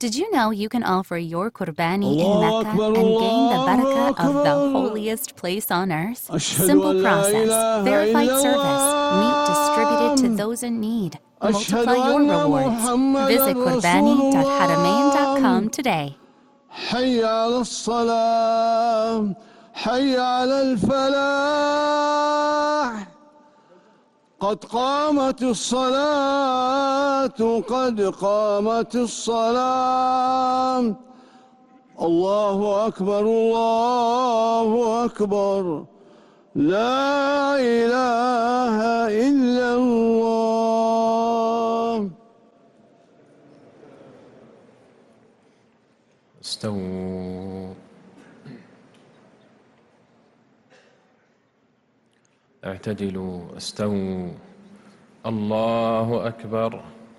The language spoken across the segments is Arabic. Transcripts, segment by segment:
Did you know you can offer your Qurbani in Mecca and gain the barakah of the holiest place on earth? Simple process, verified service, meat distributed to those in need. Multiply your rewards. Visit Qurbani.haramain.com today. حي على الصلاة حي على الفلاح قد قامت الصلاة قد قامت الصلاة الله أكبر الله أكبر لا إله إلا الله. استووا اعتدلوا استووا الله أكبر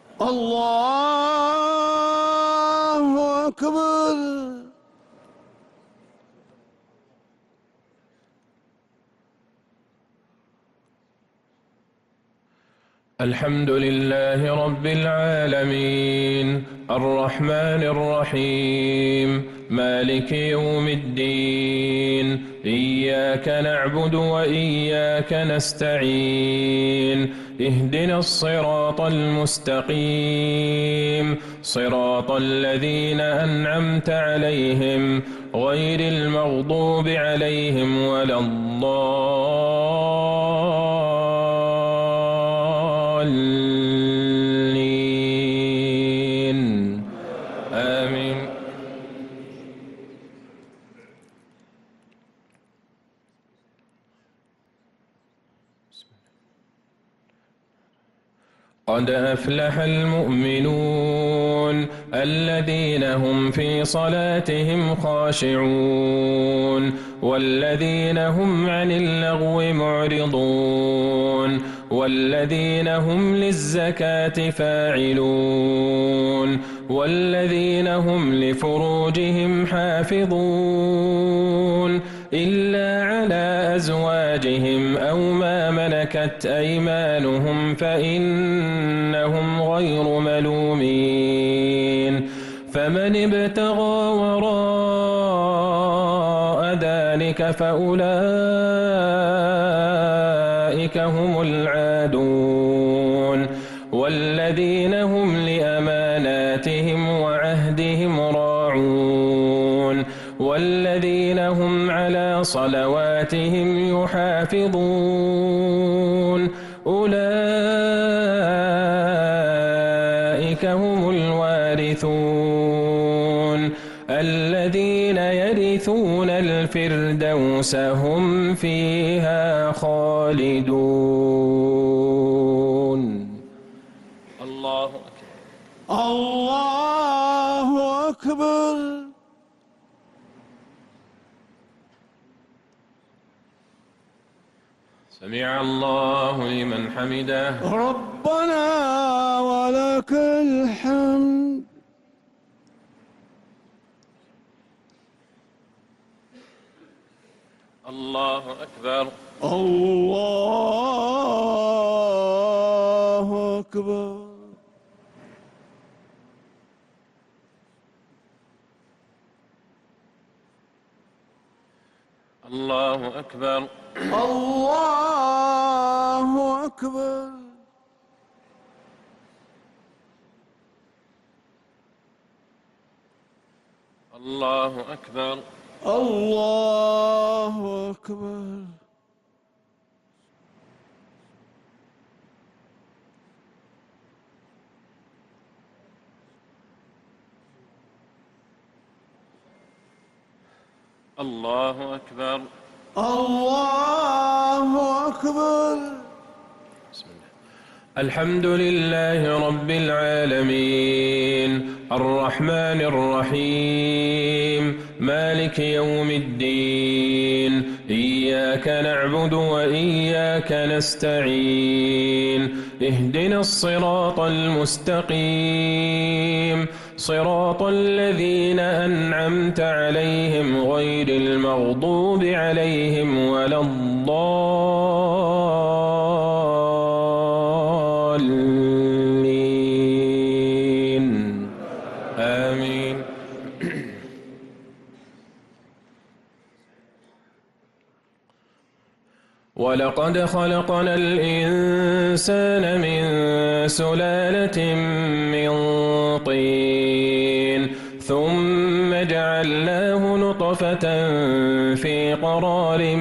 الله أكبر. الحمد لله رب العالمين الرحمن الرحيم مالك يوم الدين إياك نعبد وإياك نستعين اهدنا الصراط المستقيم صراط الذين أنعمت عليهم غير المغضوب عليهم ولا الضالين آمين. قد أفلح المؤمنون الذين هم في صلاتهم خاشعون والذين هم عن اللغو معرضون والذين هم للزكاة فاعلون والذين هم لفروجهم حافظون إلا على أزواجهم أو ما ملكت أيمانهم فإنهم غير ملومين فمن ابتغى وراء ذلك فأولئك هم العادون والذين هم لأماناتهم وعهدهم راعون والذين هم على صلواتهم يحافظون أولئك هم الوارثون الذين يرثون الفردوس هم فيها خالدون. الله أكبر الله أكبر. سمع الله لمن حمده ربنا ولك الحمد. الله أكبر الله أكبر. الله أكبر الله أكبر. الله أكبر الله أكبر. الله أكبر الله أكبر. بسم الله. الحمد لله رب العالمين الرحمن الرحيم مالك يوم الدين إياك نعبد وإياك نستعين اهدنا الصراط المستقيم صراط الذين أنعمت عليهم غير المغضوب عليهم ولا الضالين آمين. آمين. ولقد خلقنا الإنسان من سلالة من طين ثم جعلناه نطفة في قرار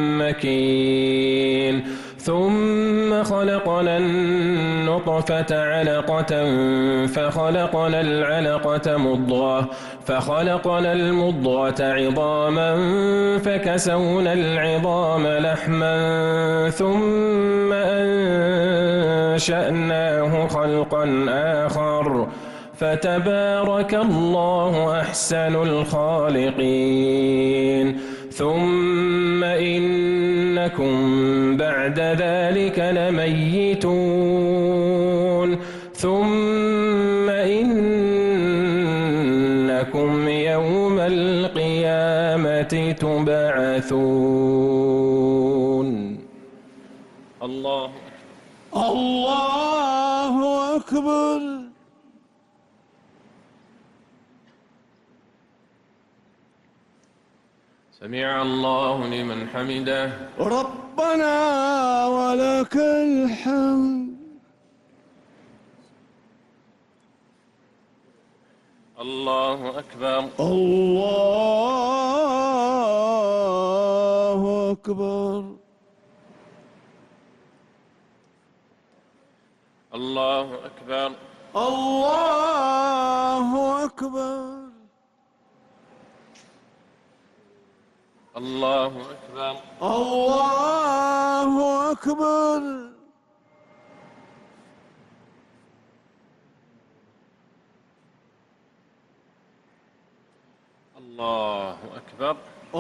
مكين ثم خلقنا النطفة علقة فخلقنا العلقة مضغة فخلقنا المضغة عظاما فكسونا العظام لحما ثم أنشأناه خلقا آخر فتبارك الله أحسن الخالقين. ثم إنكم بعد ذلك لميتون ثم إنكم يوم القيامة تبعثون. الله أكبر. سمع الله لمن حمده. ربنا ولك الحمد. الله أكبر. الله أكبر. الله أكبر. الله أكبر. الله أكبر. الله أكبر. الله أكبر.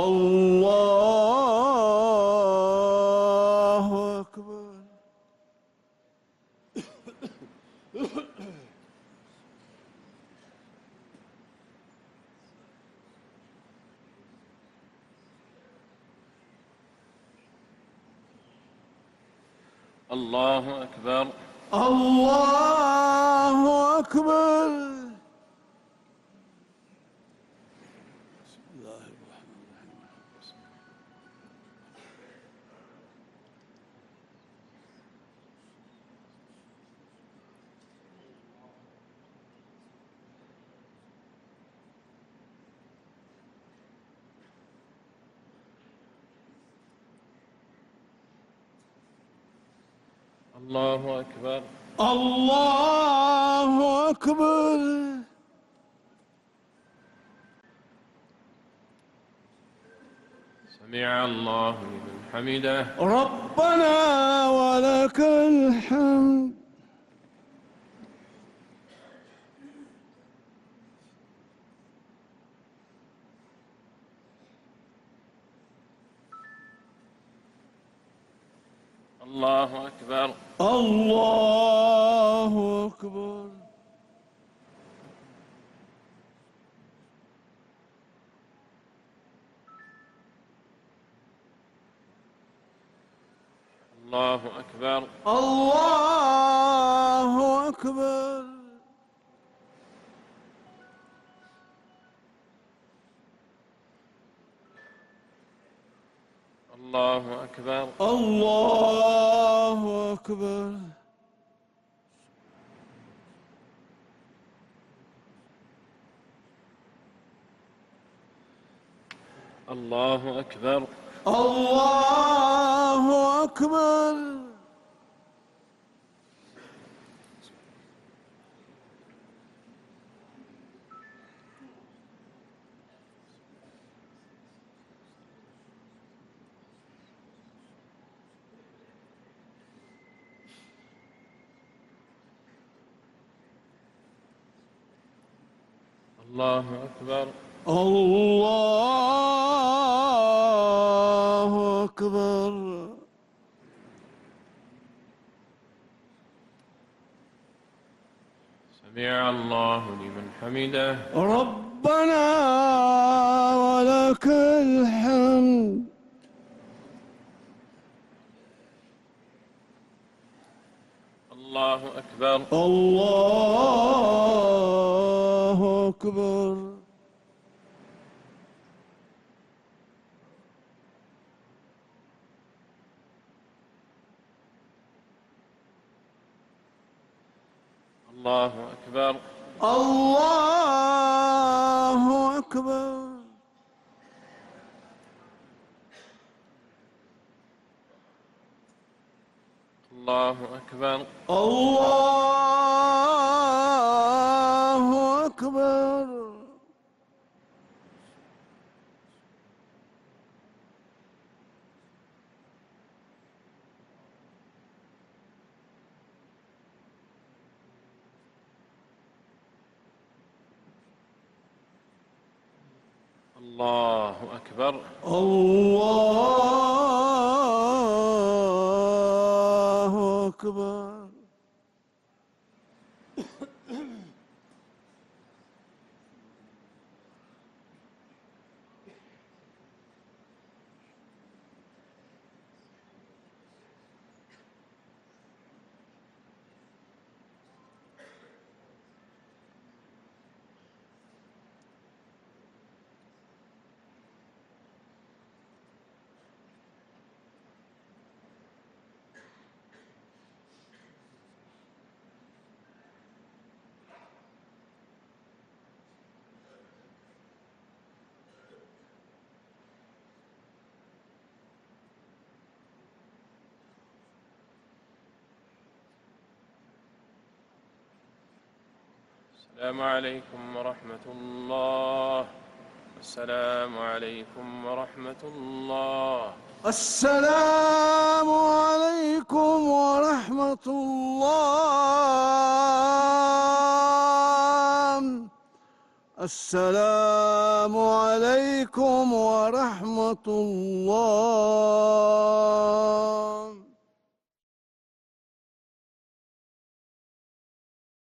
الله أكبر. الله أكبر. الله أكبر. الله أكبر. الله أكبر. سمع الله لمن حمده. ربنا ولك الحمد. الله أكبر. الله أكبر. الله أكبر. الله أكبر. الله أكبر. الله أكبر. الله أكبر. الله أكبر. الله أكبر. الله أكبر. سمع الله لمن حمده. ربنا ولك الحمد. الله أكبر. الله أكبر الله أكبر الله أكبر الله أكبر الله أكبر الله أكبر الله أكبر السلام عليكم ورحمة الله. السلام عليكم ورحمة الله. السلام عليكم ورحمة الله. السلام عليكم ورحمة الله.